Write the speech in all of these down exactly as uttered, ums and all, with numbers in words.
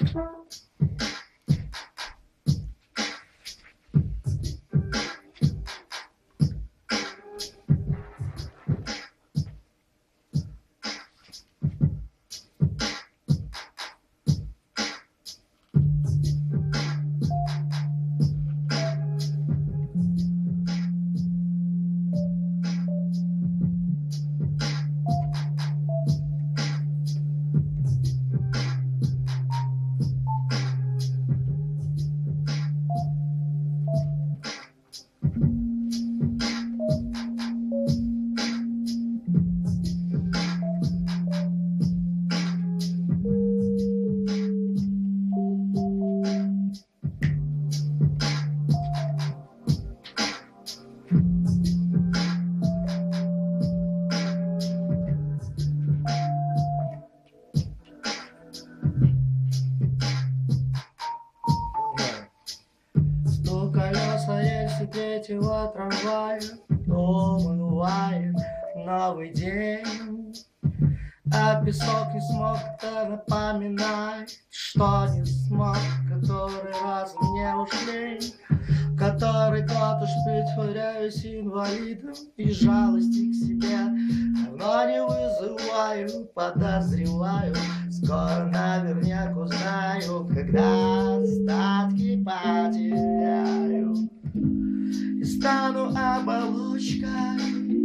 Колеса есть третьего трамвая, умывает новый день. А песок не смог, это напоминает, что не смог, который раз мне ушли, который год уж притворяюсь инвалидом и жалости к себе давно не вызываю, подозреваю, скоро наверняка узнаю, когда остатки потеряю и стану оболочкой.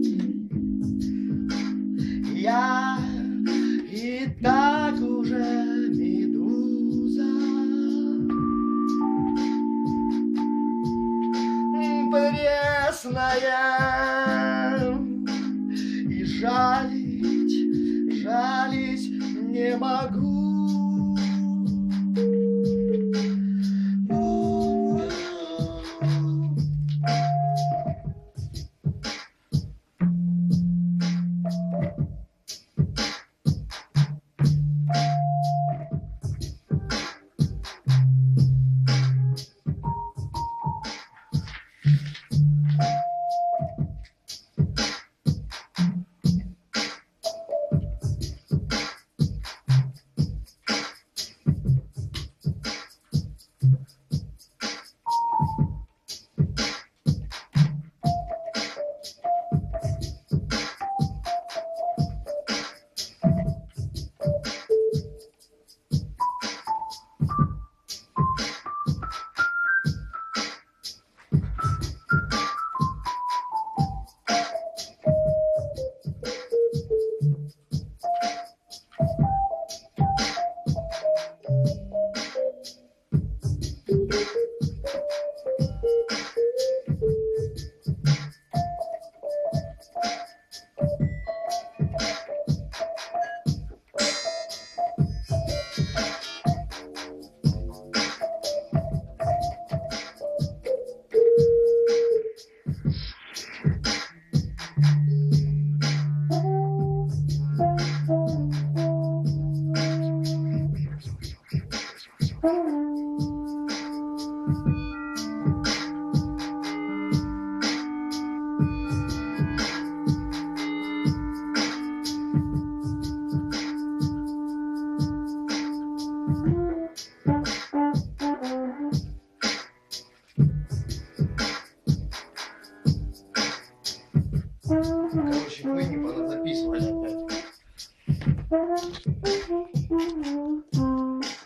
Я и так уже медуза, пресная, и жалить, жалить не могу.